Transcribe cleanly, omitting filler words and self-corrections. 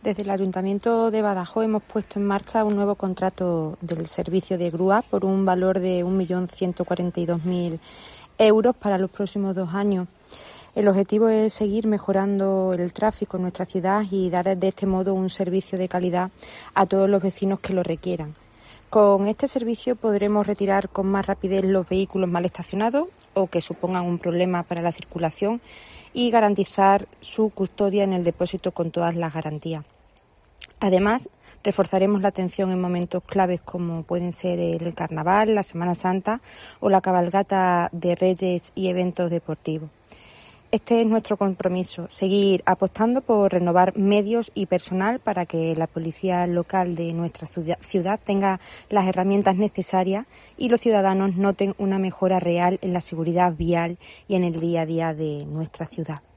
Desde el Ayuntamiento de Badajoz hemos puesto en marcha un nuevo contrato del servicio de grúa por un valor de 1.142.000 euros para los próximos 2 años. El objetivo es seguir mejorando el tráfico en nuestra ciudad y dar de este modo un servicio de calidad a todos los vecinos que lo requieran. Con este servicio podremos retirar con más rapidez los vehículos mal estacionados o que supongan un problema para la circulación y garantizar su custodia en el depósito con todas las garantías. Además, reforzaremos la atención en momentos claves como pueden ser el Carnaval, la Semana Santa o la cabalgata de Reyes y eventos deportivos. Este es nuestro compromiso, seguir apostando por renovar medios y personal para que la policía local de nuestra ciudad tenga las herramientas necesarias y los ciudadanos noten una mejora real en la seguridad vial y en el día a día de nuestra ciudad.